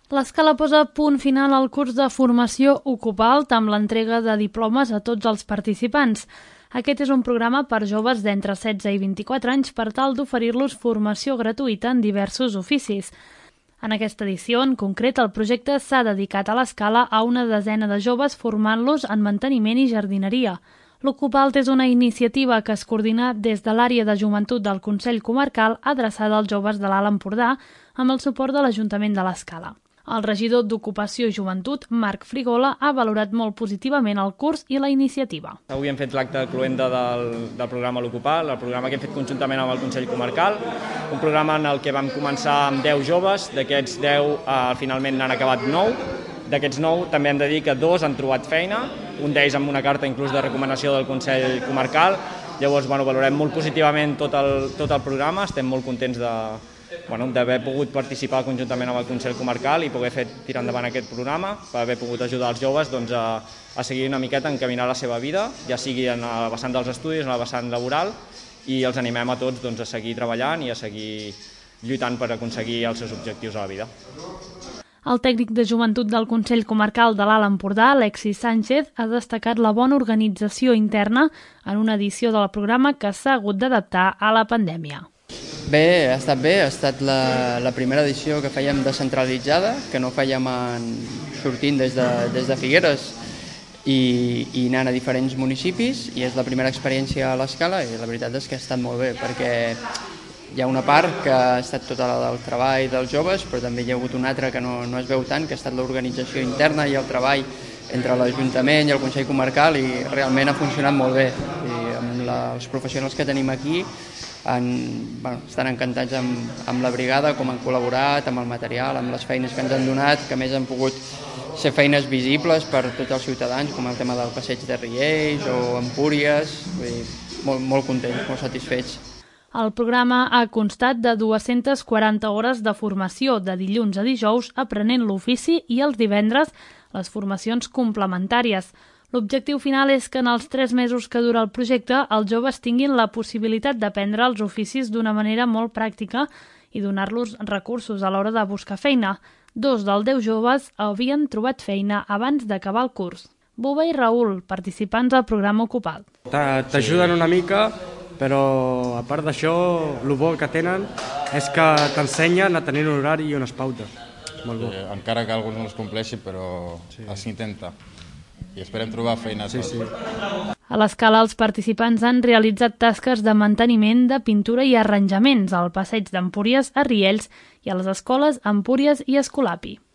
L'Escala posa punt final al curs de formació Ocupalt amb l'entrega de diplomes a tots els participants. Aquest és un programa per joves d'entre 16 i 24 anys per tal d'oferir-los formació gratuïta en diversos oficis. En aquesta edició, en concret, el projecte s'ha dedicat a l'Escala a una desena de joves formant-los en manteniment i jardineria. L'Ocupalt és una iniciativa que es coordina des de l'àrea de joventut del Consell Comarcal adreçada als joves de l'Alt Empordà amb el suport de l'Ajuntament de l'Escala. El regidor d'Ocupació i Joventut, Marc Frigola, ha valorat molt positivament el curs i la iniciativa. Avui hem fet l'acte de cloenda del programa L'Ocupal, el programa que hem fet conjuntament amb el Consell Comarcal, un programa en el que vam començar amb 10 joves, d'aquests 10 finalment n'han acabat 9. D'aquests 9 també hem de dir que 2 han trobat feina, un d'ells amb una carta inclús de recomanació del Consell Comarcal. Llavors, valorem molt positivament tot el programa, estem molt contents d'haver pogut participar conjuntament amb el Consell Comarcal i poder tirar endavant aquest programa, per haver pogut ajudar els joves a seguir una miqueta a encaminar la seva vida, ja sigui en el vessant dels estudis, en el vessant laboral, i els animem a tots a seguir treballant i a seguir lluitant per aconseguir els seus objectius a la vida. El tècnic de joventut del Consell Comarcal de l'Alt Empordà, Alexis Sánchez, ha destacat la bona organització interna en una edició del programa que s'ha hagut d'adaptar a la pandèmia. Bé, ha estat la primera edició que fèiem descentralitzada, que no fèiem sortint des de Figueres i anant a diferents municipis, i és la primera experiència a l'Escala i la veritat és que ha estat molt bé, perquè hi ha una part que ha estat tota la del treball dels joves, però també hi ha hagut una altra que no es veu tant, que ha estat l'organització interna i el treball entre l'Ajuntament i el Consell Comarcal, i realment ha funcionat molt bé. I amb els professionals que tenim aquí estan encantats amb la brigada, com han col·laborat, amb el material, amb les feines que ens han donat, que a més han pogut ser feines visibles per tots els ciutadans, com el tema del passeig de Riells o Empúries. Molt contents, molt satisfets. El programa ha constat de 240 hores de formació de dilluns a dijous aprenent l'ofici i els divendres les formacions complementàries. L'objectiu final és que en els 3 mesos que dura el projecte els joves tinguin la possibilitat d'aprendre els oficis d'una manera molt pràctica i donar-los recursos a l'hora de buscar feina. 2 dels 10 joves havien trobat feina abans d'acabar el curs. Buba i Raül, participants del programa Ocupalt. T'ajuden una mica, però a part d'això, el bo que tenen és que t'ensenyen a tenir un horari i unes pautes. Molt bo. Encara que alguns no els compleixin, però s'intenta. I esperem trobar feina a tots. A l'Escala, els participants han realitzat tasques de manteniment, de pintura i arranjaments al passeig d'Empúries a Riells i a les escoles Empúries i Escolapi.